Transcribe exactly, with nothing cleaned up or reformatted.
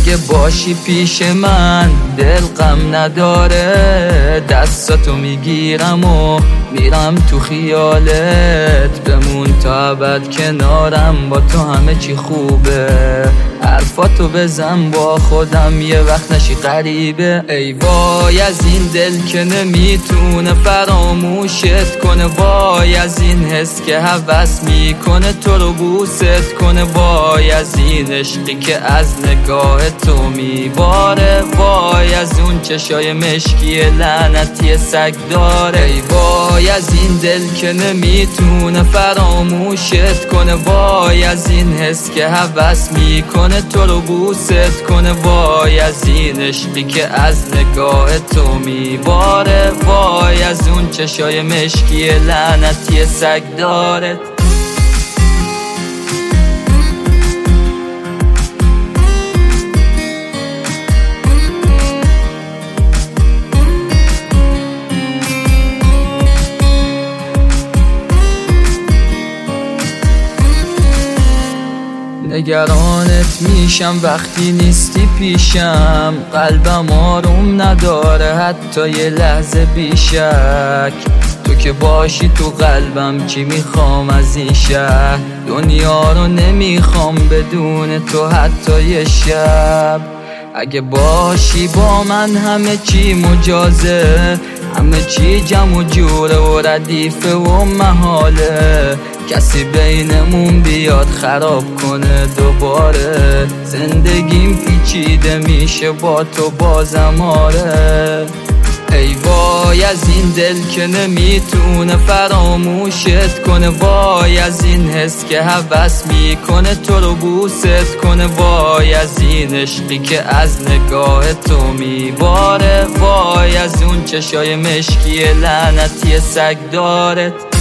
اگه باشی پیش من دل غم نداره، دستاتو میگیرم و میرم تو خیالت، بمون تا ابد کنارم، با تو همه چی خوبه، حرفاتو بزن با خودم یه وقت نشی غریبه. ای وای از این دل که نمیتونه فراموشت کنه، وای از این حس که هوس میکنه تو رو بوست کنه، وای از این عشقی که از نگاه تو میباره، وای از اون چشای مشکی لعنتی سگ داره. ای وای از این دل که نمیتونه فراموشت کنه، وای از این حس که هوس میکنه تو رو بوست کنه، وای از این عشقی که از نگاه تو میباره، وای از اون چشای مشکی لعنتی سگ داره. نگرانت میشم وقتی نیستی پیشم، قلبم آروم نداره حتی یه لحظه بیشک، تو که باشی تو قلبم چی میخوام از این شهر، دنیا رو نمیخوام بدون تو حتی یه شب، اگه باشی با من همه چی مجازه، همه چی جمع و جوره و ردیفه و محاله، کسی بینمون بیاد خراب کنه دوباره، زندگیم پیچیده میشه با تو بازم آره. ای وای از این دل که نمیتونه فراموشت کنه، وای از این حس که هوس میکنه تو رو بوست کنه، وای از این عشقی که از نگاه تو میباره، وای از اون چشای مشکی لعنتی سگ داره.